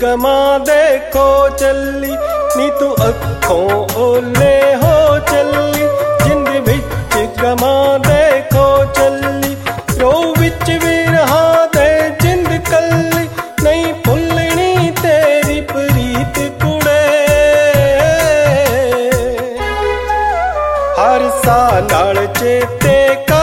ਗਮਾਂ ਦੇਖੋ ਚੱਲੀ ਨੀ ਤੂੰ ਅੱਖੋਂ ਓਲੇ ਹੋ ਚੱਲੀ, ਜਿੰਦ ਵਿੱਚ ਗਮਾਂ ਦੇਖੋ ਚੱਲੀ, ਰੋ ਵਿੱਚ ਵਿਰਹਾਂ ਦੇ ਜਿੰਦ ਕੱਲੀ, ਨਹੀਂ ਭੁੱਲਣੀ ਤੇਰੀ ਪ੍ਰੀਤ ਕੁੜੇ। ਹਰ ਸਾਹ ਨਾਲ ਚੇਤੇ